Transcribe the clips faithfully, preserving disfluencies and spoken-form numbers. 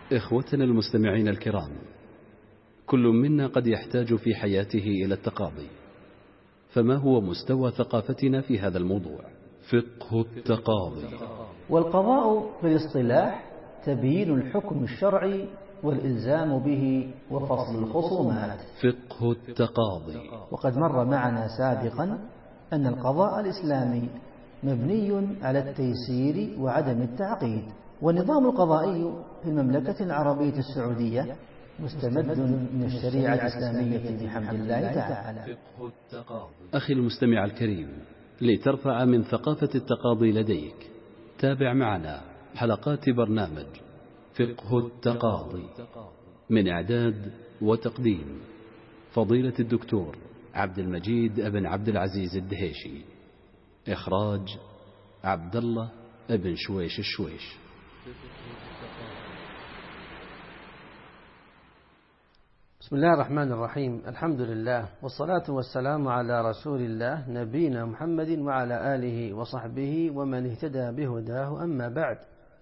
إخوتنا المستمعين الكرام، كل منا قد يحتاج في حياته إلى التقاضي، فما هو مستوى ثقافتنا في هذا الموضوع؟ فقه التقاضي. والقضاء في الاصطلاح تبيين الحكم الشرعي والإلزام به وفصل الخصومات. فقه التقاضي. وقد مر معنا سابقا أن القضاء الإسلامي مبني على التيسير وعدم التعقيد، والنظام القضائي في المملكة العربية السعودية مستمد من الشريعة الإسلامية بحمد الله تعالى. أخي المستمع الكريم، لترفع من ثقافة التقاضي لديك، تابع معنا حلقات برنامج فقه التقاضي من إعداد وتقديم فضيلة الدكتور عبد المجيد ابن عبد العزيز الدهيشي، إخراج عبد الله ابن شويش الشويش. بسم الله الرحمن الرحيم. الحمد لله والصلاة والسلام على رسول الله نبينا محمد وعلى آله وصحبه ومن اهتدى بهداه، أما بعد،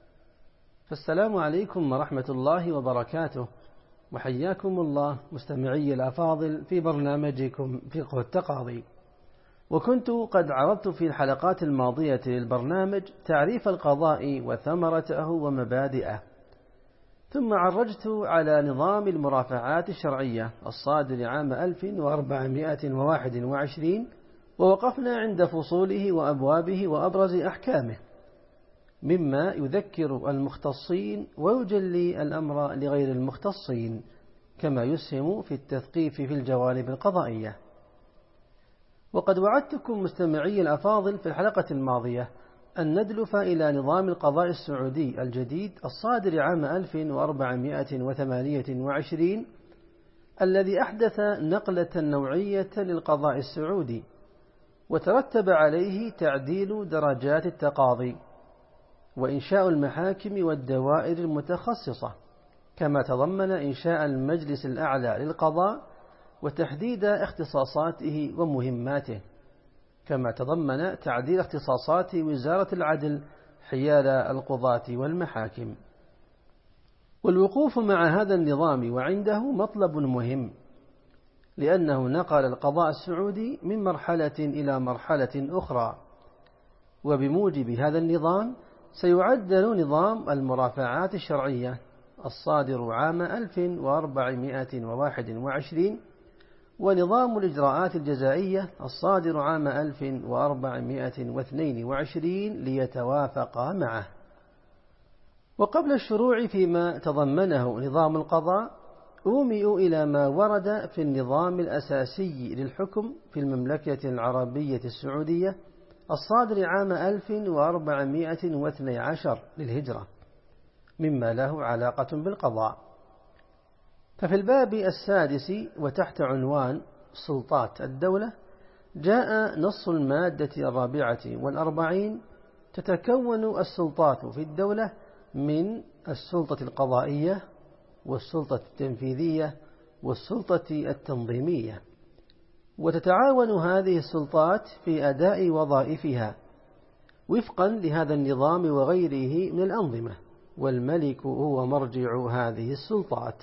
فالسلام عليكم ورحمة الله وبركاته، وحياكم الله مستمعي الأفاضل في برنامجكم فقه التقاضي. وكنت قد عرضت في الحلقات الماضية للبرنامج تعريف القضاء وثمرته ومبادئه، ثم عرجت على نظام المرافعات الشرعية الصادر عام ألف وأربعمائة وواحد وعشرين، ووقفنا عند فصوله وأبوابه وأبرز أحكامه، مما يذكر المختصين ويجلي الأمر لغير المختصين، كما يسهم في التثقيف في الجوانب القضائية. وقد وعدتكم مستمعي الأفاضل في الحلقة الماضية أن ندلف إلى نظام القضاء السعودي الجديد الصادر عام ألف وأربعمائة وثمانية وعشرين، الذي أحدث نقلة نوعية للقضاء السعودي، وترتب عليه تعديل درجات التقاضي وإنشاء المحاكم والدوائر المتخصصة، كما تضمن إنشاء المجلس الأعلى للقضاء وتحديد اختصاصاته ومهماته، كما تضمن تعديل اختصاصات وزارة العدل حيال القضاة والمحاكم. والوقوف مع هذا النظام وعنده مطلب مهم، لأنه نقل القضاء السعودي من مرحلة إلى مرحلة أخرى، وبموجب هذا النظام سيعدل نظام المرافعات الشرعية الصادر عام ألف وأربعمائة وواحد وعشرين، ونظام الإجراءات الجزائية الصادر عام ألف وأربعمائة واثنين وعشرين ليتوافقا معه. وقبل الشروع فيما تضمنه نظام القضاء، أومئ إلى ما ورد في النظام الأساسي للحكم في المملكة العربية السعودية الصادر عام ألف وأربعمائة واثني عشر للهجرة، مما له علاقة بالقضاء. ففي الباب السادس وتحت عنوان سلطات الدولة جاء نص المادة الرابعة والأربعين: تتكون السلطات في الدولة من السلطة القضائية والسلطة التنفيذية والسلطة التنظيمية، وتتعاون هذه السلطات في أداء وظائفها وفقا لهذا النظام وغيره من الأنظمة، والملك هو مرجع هذه السلطات.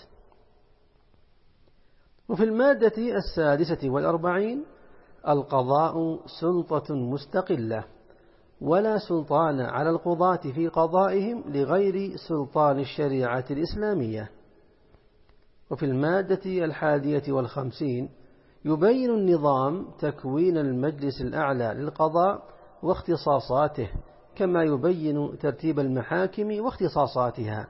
وفي المادة السادسة والأربعين: القضاء سلطة مستقلة، ولا سلطان على القضاة في قضائهم لغير سلطان الشريعة الإسلامية. وفي المادة الحادية والخمسين: يبين النظام تكوين المجلس الأعلى للقضاء واختصاصاته، كما يبين ترتيب المحاكم واختصاصاتها.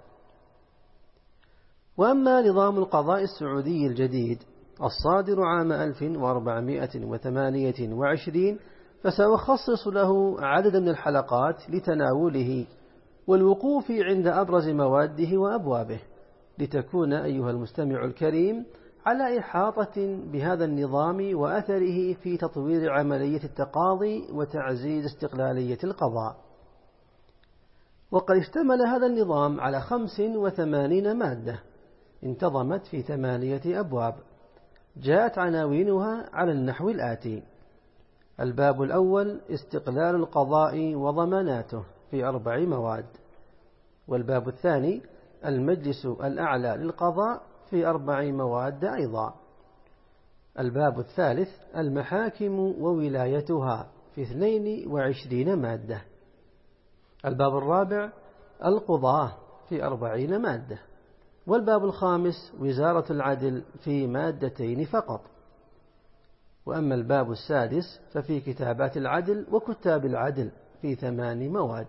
وأما نظام القضاء السعودي الجديد الصادر عام ألف وأربعمائة وثمانية وعشرين فسأخصص له عدد من الحلقات لتناوله والوقوف عند أبرز مواده وأبوابه، لتكون أيها المستمع الكريم على إحاطة بهذا النظام وأثره في تطوير عملية التقاضي وتعزيز استقلالية القضاء. وقد اشتمل هذا النظام على خمس وثمانين مادة انتظمت في ثمانية أبواب، جاءت عناوينها على النحو الآتي: الباب الأول: استقلال القضاء وضماناته، في أربع مواد. والباب الثاني: المجلس الأعلى للقضاء في أربع مواد أيضا. الباب الثالث المحاكم وولايتها في اثنين وعشرين مادة. الباب الرابع القضاة في أربعين مادة. والباب الخامس وزارة العدل في مادتين فقط. وأما الباب السادس ففي كتابات العدل وكتاب العدل في ثمان مواد.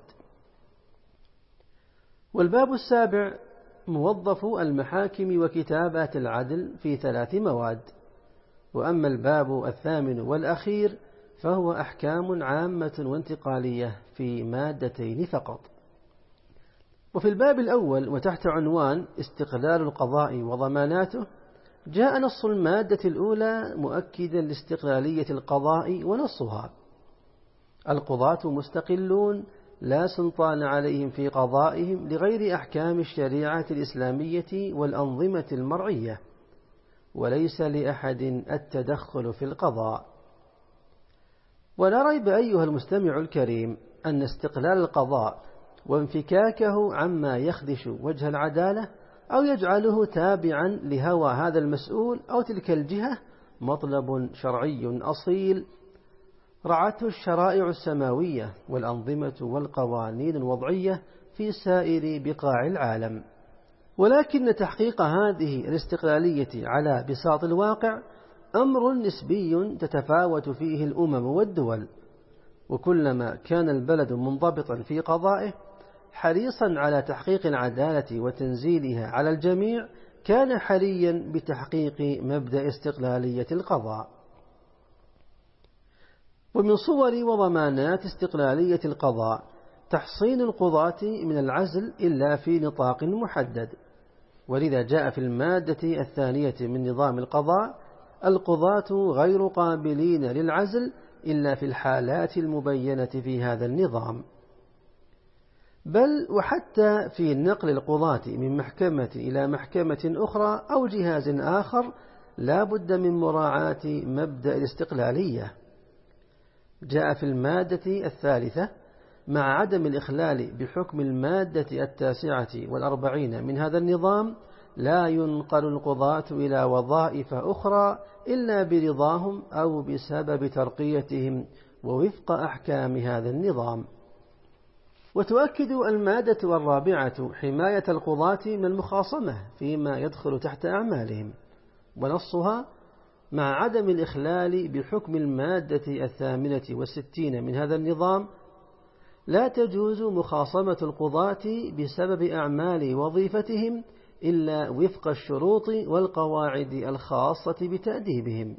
والباب السابع موظف المحاكم وكتابات العدل في ثلاث مواد. وأما الباب الثامن والأخير فهو أحكام عامة وانتقالية في مادتين فقط. وفي الباب الأول وتحت عنوان استقلال القضاء وضماناته جاء نص المادة الأولى مؤكدا لاستقلالية القضاء ونصها: القضاة مستقلون لا سلطان عليهم في قضائهم لغير أحكام الشريعة الإسلامية والأنظمة المرعية، وليس لأحد التدخل في القضاء. ولا ريب أيها المستمع الكريم أن استقلال القضاء وانفكاكه عما يخدش وجه العدالة أو يجعله تابعا لهوى هذا المسؤول أو تلك الجهة مطلب شرعي أصيل رعته الشرائع السماوية والأنظمة والقوانين الوضعية في سائر بقاع العالم. ولكن تحقيق هذه الاستقلالية على بساط الواقع أمر نسبي تتفاوت فيه الأمم والدول، وكلما كان البلد منضبطا في قضائه حريصا على تحقيق العدالة وتنزيلها على الجميع كان حريا بتحقيق مبدأ استقلالية القضاء. ومن صور وضمانات استقلالية القضاء تحصين القضاة من العزل إلا في نطاق محدد، ولذا جاء في المادة الثانية من نظام القضاء: القضاة غير قابلين للعزل إلا في الحالات المبينة في هذا النظام. بل وحتى في نقل القضاة من محكمة إلى محكمة أخرى أو جهاز آخر لا بد من مراعاة مبدأ الاستقلالية. جاء في المادة الثالثة: مع عدم الإخلال بحكم المادة التاسعة والأربعين من هذا النظام لا ينقل القضاة إلى وظائف أخرى إلا برضاهم أو بسبب ترقيتهم ووفق أحكام هذا النظام. وتؤكد المادة الرابعة حماية القضاة من المخاصمة فيما يدخل تحت أعمالهم، ونصها: مع عدم الإخلال بحكم المادة الثامنة والستين من هذا النظام لا تجوز مخاصمة القضاة بسبب أعمال وظيفتهم إلا وفق الشروط والقواعد الخاصة بتأديبهم،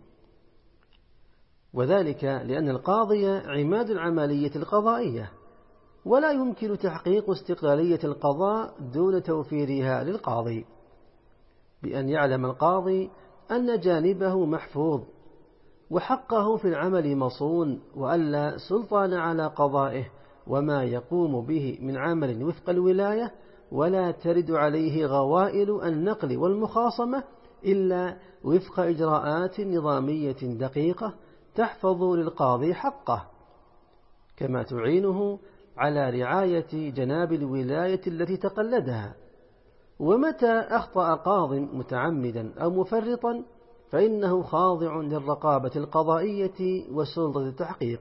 وذلك لأن القاضي عماد العملية القضائية، ولا يمكن تحقيق استقلالية القضاء دون توفيرها للقاضي، بأن يعلم القاضي أن جانبه محفوظ وحقه في العمل مصون، وألا سلطان على قضائه وما يقوم به من عمل وفق الولاية، ولا ترد عليه غوائل النقل والمخاصمة إلا وفق إجراءات نظامية دقيقة تحفظ للقاضي حقه، كما تعينه على رعاية جناب الولاية التي تقلدها. ومتى أخطأ قاض متعمدا أو مفرطا فإنه خاضع للرقابة القضائية وسلطة التحقيق،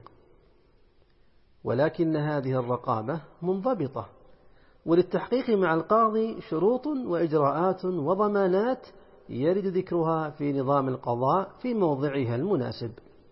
ولكن هذه الرقابة منضبطة، وللتحقيق مع القاضي شروط وإجراءات وضمانات يرد ذكرها في نظام القضاء في موضعها المناسب.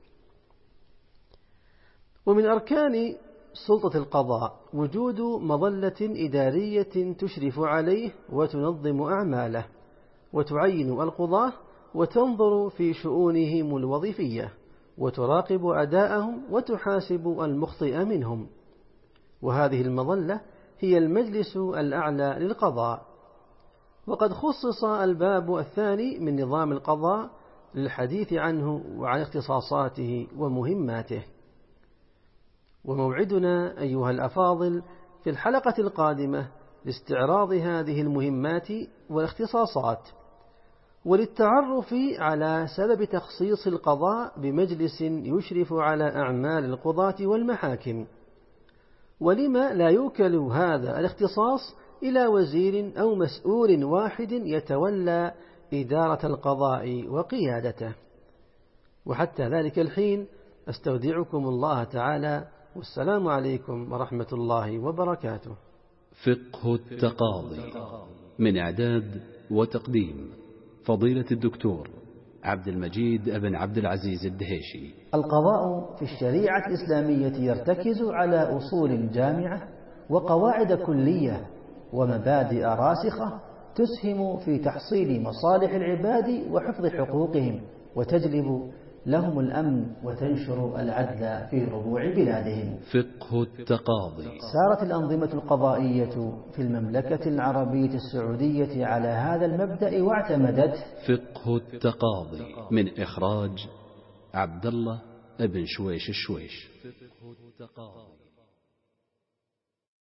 ومن أركان سلطة القضاء وجود مظلة إدارية تشرف عليه وتنظم أعماله وتعين القضاة وتنظر في شؤونهم الوظيفية وتراقب أداءهم وتحاسب المخطئ منهم، وهذه المظلة هي المجلس الأعلى للقضاء. وقد خصص الباب الثاني من نظام القضاء للحديث عنه وعن اختصاصاته ومهماته. وموعدنا أيها الأفاضل في الحلقة القادمة لاستعراض هذه المهمات والاختصاصات، وللتعرف على سبب تخصيص القضاء بمجلس يشرف على أعمال القضاة والمحاكم، ولما لا يوكل هذا الاختصاص إلى وزير أو مسؤول واحد يتولى إدارة القضاء وقيادته. وحتى ذلك الحين أستودعكم الله تعالى، والسلام عليكم ورحمة الله وبركاته. فقه التقاضي، من إعداد وتقديم فضيلة الدكتور عبد المجيد بن عبد العزيز الدهيشي. القضاء في الشريعة الإسلامية يرتكز على أصول جامعة وقواعد كلية ومبادئ راسخة تسهم في تحصيل مصالح العباد وحفظ حقوقهم، وتجلب لهم الأمن وتنشر العدل في ربوع بلادهم. فقه التقاضي. سارت الأنظمة القضائية في المملكة العربية السعودية على هذا المبدأ واعتمدت. فقه التقاضي من إخراج عبد الله بن شويش الشويش. فقه التقاضي.